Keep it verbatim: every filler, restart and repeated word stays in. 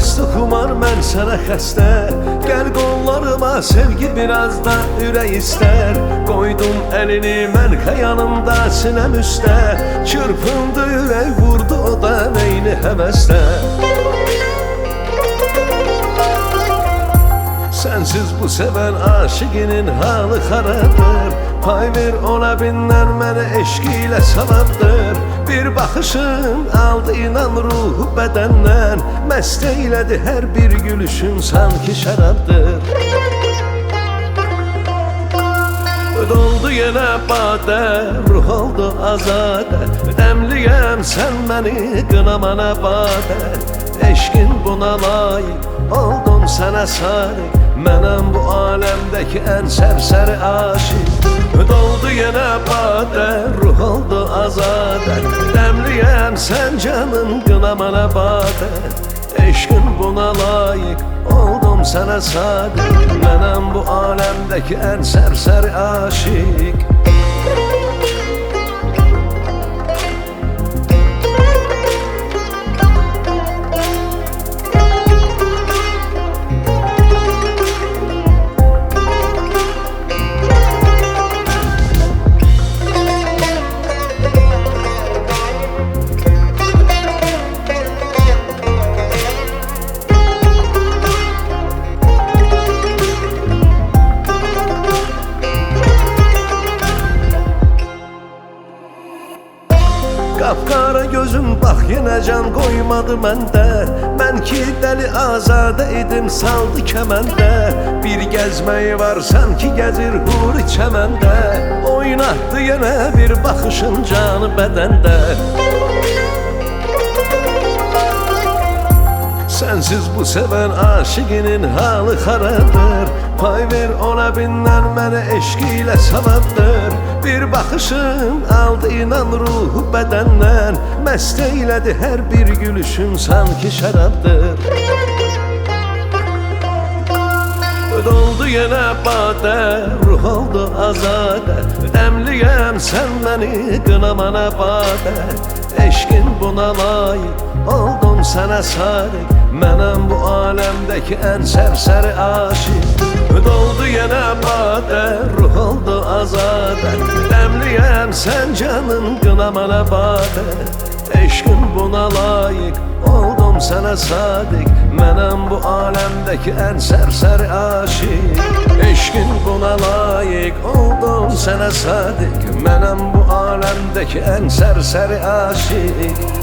Məstu xumar mən sənə xəstə, gəl qollarıma sevgi biraz da ürək istər. Qoydum əlini mən xəyanımda sinəm üstə, çırpındı ürək vurdu o da neyni həvəsdə. Sensiz bu seven aşıkinin halı xarabdır. Pay ver ona binler məni eşq ilə savabdır. Bir baxışın aldı inan ruhu bədəndən, məst eylədi hər bir gülüşün sanki şərabdır. Doldu yenə badə, ruh oldu azadə. Dəmliyəm sən məni qınamana badə. Eşqin buna layiq, oldum sənə sadiq. Mənəm bu aləmdəki ən sərsəri aşiq. Doldu yenə badə, ruh oldu azadə. Dəmliyəm sən canım qınamana badə. Eşqin buna layiq, oldum sənə sadiq. Mənəm bu aləmdəki ən sərsəri aşiq. Qapqara gözüm bax yenə can qoymadı məndə. Mən ki dəli azadə idim saldı kəməndə. Bir gəzməyi var sanki gəzir huri çəməndə. Oynatdı yenə bir baxışın canı bədəndə. Sensiz bu seven aşıkinin halı xarabdır. Pay ver ona binler məni eşq ilə savabdır. Bir baxışın aldı inan ruhu bədəndən, məst eylədi hər bir gülüşün sanki şərabdır. Doldu yenə badə, ruh oldu azadə. Dəmliyəm sən məni qınamana badə. Eşqin buna layiq, oldum sənə sadiq. Mənəm bu aləmdəki ən sərsəri aşiq. Doldu yenə badə, ruh oldu azadə. Dəmliyəm sən canım qınamana badə. Eşqin buna layiq, oldum sənə sadiq. Mənəm bu aləmdəki ən sərsəri aşiq. Eşqin buna layiq, oldum sənə sadiq. Mənəm bu aləmdəki ən sərsəri aşiq.